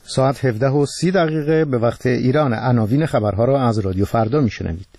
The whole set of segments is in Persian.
ساعت 17:30 به وقت ایران. عناوین خبرها را از رادیو فردا میشنوید.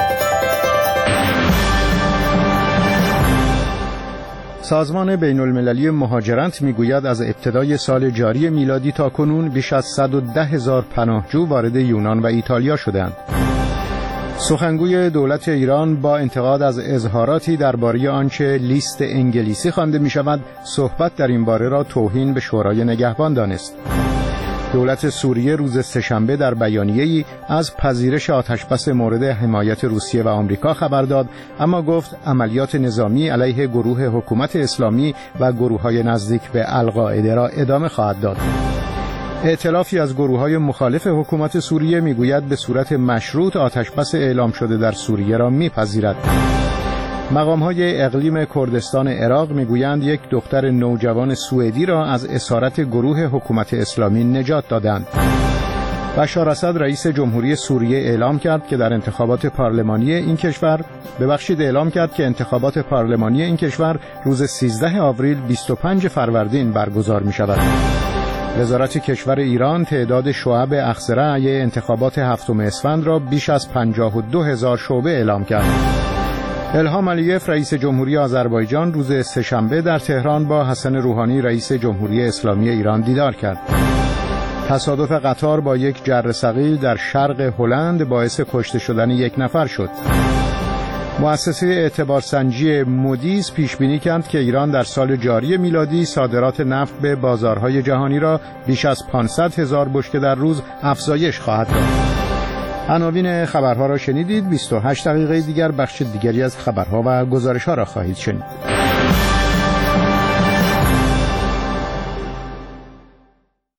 سازمان بین المللی مهاجرت میگوید از ابتدای سال جاری میلادی تا کنون بیش از 110,000 پناهجو وارد یونان و ایتالیا شدند. سخنگوی دولت ایران با انتقاد از اظهاراتی درباره آنچه لیست انگلیسی خوانده میشود، صحبت در این باره را توهین به شورای نگهبان دانست. دولت سوریه روز سه‌شنبه در بیانیه‌ای از پذیرش آتشبس مورد حمایت روسیه و آمریکا خبر داد، اما گفت عملیات نظامی علیه گروه حکومت اسلامی و گروه‌های نزدیک به القاعده را ادامه خواهد داد. ائتلافی از گروه‌های مخالف حکومت سوریه میگوید به صورت مشروط آتشبس اعلام شده در سوریه را میپذیرد. مقام‌های اقلیم کردستان عراق میگویند یک دختر نوجوان سوئدی را از اسارت گروه حکومت اسلامی نجات دادند. بشار اسد رئیس جمهوری سوریه اعلام کرد که انتخابات پارلمانی این کشور روز 13 آوریل 25 فروردین برگزار می‌شود. وزارت کشور ایران تعداد شعب اخضرای انتخابات 7 اسفند را بیش از 52,000 شعبه اعلام کرد. الهام علیف رئیس جمهوری آذربایجان روز سه‌شنبه در تهران با حسن روحانی رئیس جمهوری اسلامی ایران دیدار کرد. تصادف قطار با یک جره ثقیل در شرق هلند باعث کشته شدن یک نفر شد. مؤسسه اعتبارسنجی مودیز پیش بینی کرد که ایران در سال جاری میلادی صادرات نفت به بازارهای جهانی را بیش از 500,000 بشکه در روز افزایش خواهد داد. عناوین خبرها را شنیدید. 28 دقیقه دیگر بخش دیگری از خبرها و گزارش‌ها را خواهید شنید.